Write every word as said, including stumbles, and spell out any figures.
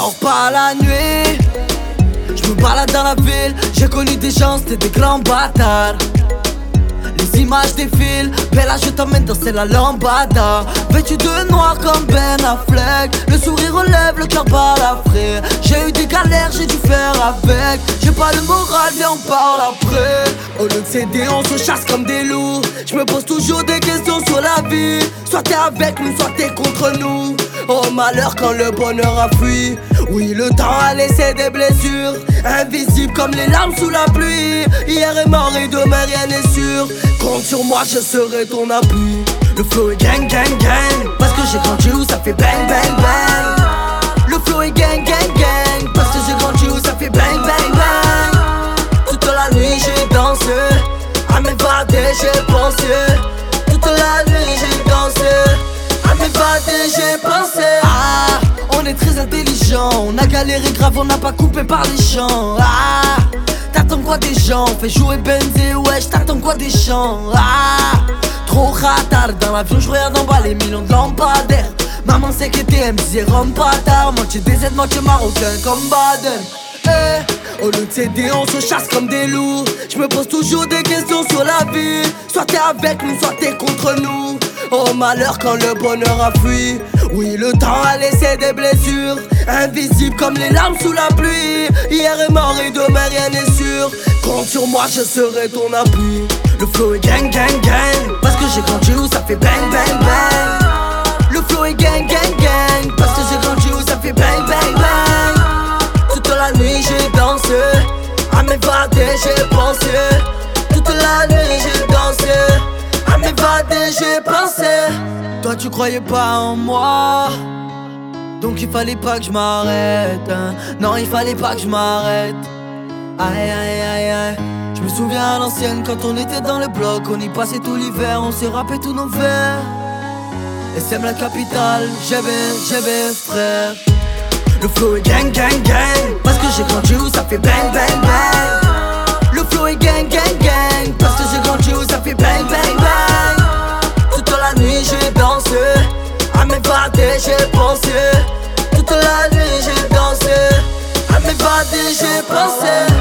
dors pas la nuit. Je me balade dans la ville, j'ai connu des gens, c'était des grands bâtards. Les images défilent, Bella je t'emmène danser la lambada. Vêtu de noir comme Ben Affleck, le sourire relève, le cœur balafré. J'ai eu des galères, j'ai dû faire avec. J'ai pas le moral, viens on parle après. Au lieu de céder, on se chasse comme des loups. Je me pose toujours des questions sur la vie. Soit t'es avec nous, soit t'es contre nous. Oh malheur quand le bonheur a fui. Oui le temps a laissé des blessures, invisibles comme les larmes sous la pluie. Hier est mort et demain rien n'est sûr. Compte sur moi, je serai ton appui. Le flow est gang gang gang, parce que j'ai grandi où ça fait bang bang bang. Le flow est gang gang gang, parce que j'ai grandi où ça fait bang bang bang. Toute la nuit j'ai dansé, à m'évader j'ai pensé. Toute la nuit j'ai dansé, à m'évader j'ai pensé. Ah, on est très intelligent, on a galéré grave, on n'a pas coupé par les champs. Ah, t'attends quoi des gens? Fais jouer Benzé, wesh, t'attends quoi des chants? Ah, trop ratard dans l'avion, je regarde en bas les millions de lampadaires. Maman sait que t'es me disait rome pas tard. Moitié D Z, moitié marocain comme Baden. Eh, au lieu de céder, on se chasse comme des loups. Je me pose toujours des questions sur la vie. Soit t'es avec nous, soit t'es contre nous. Oh malheur quand le bonheur a fui. Oui le temps a laissé des blessures, invisibles comme les larmes sous la pluie. Hier est mort et demain rien n'est sûr. Compte sur moi, je serai ton appui. Le flow est gang gang gang, parce que j'ai grandi où ça fait bang bang bang. Le flow est gang gang gang, parce que j'ai grandi où ça fait bang bang bang. Toute la nuit j'ai dansé, à m'évader j'ai pensé. Toute la nuit j'ai dansé, à m'évader j'ai pensé. Toi tu croyais pas en moi, donc il fallait pas que je m'arrête, hein. Non il fallait pas que je m'arrête. Aïe aïe aïe aïe. Je me souviens à l'ancienne quand on était dans le bloc. On y passait tout l'hiver, on s'est rappé tous nos verres. Et c'est la capitale, j'avais, j'avais frère. Le flow est gang gang gang, parce que j'ai grandi où ça fait bang bang bang. Le flow est gang gang gang, parce que j'ai grandi où ça fait bang bang bang. Toute la nuit j'ai dansé, à m'évader j'ai pensé. Toute la nuit j'ai dansé, à m'évader j'ai pensé.